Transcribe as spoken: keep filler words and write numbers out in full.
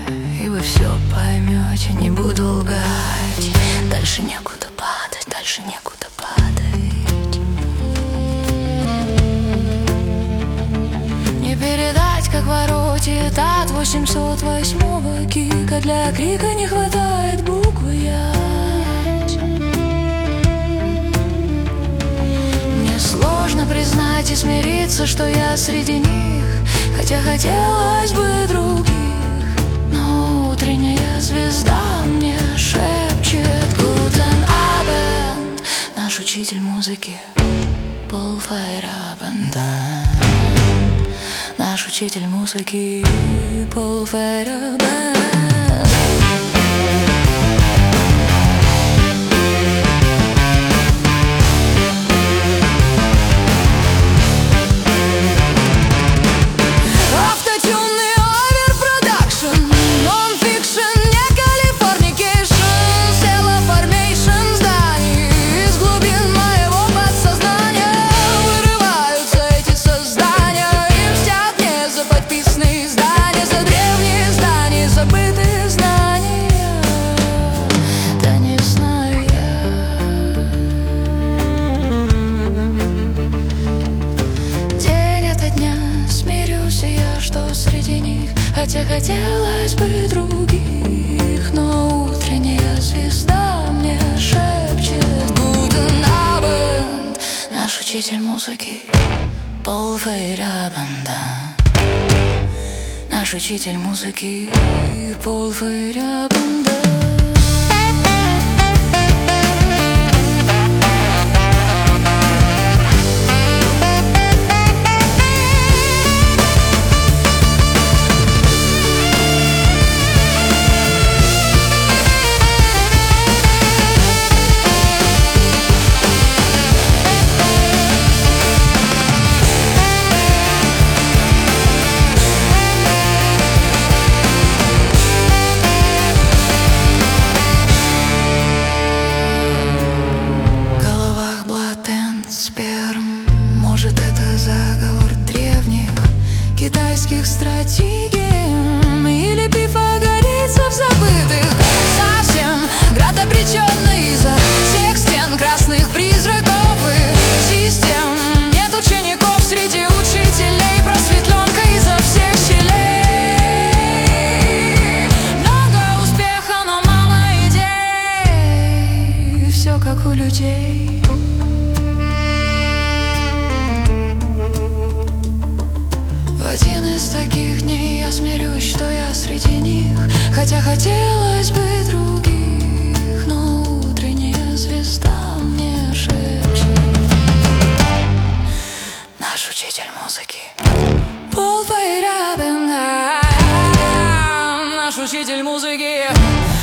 и вы все поймете, не буду лгать. Дальше некуда падать, дальше некуда падать. Не передать, как воротит от восемьсот восьмого кика. Для крика не хватает буквы «Ять». Мне сложно признать и смириться, что я среди них, хотя хотелось бы других. Но утренняя звезда мне шепчет «Guten Abend». Наш учитель музыки Пол Фейерабенд. Наш учитель музыки Пол Фейерабенд. Хотя хотелось бы других, но утренняя звезда мне шепчет «Guten Abend». Наш учитель музыки Пол Фейерабенд. Наш учитель музыки Пол Фейерабенд. Может, это заговор древних китайских стратегий или пифагорейцев забытых. Совсем град обреченный из-за всех стен красных призраков и систем. Нет учеников среди учителей, просветленка изо всех щелей. Много успеха, но мало идей. Все как у людей. В один из таких дней я смирюсь, что я среди них, хотя хотелось бы других, но утренняя звезда мне шепчет наш учитель музыки Пол Фейерабенд. Наш учитель музыки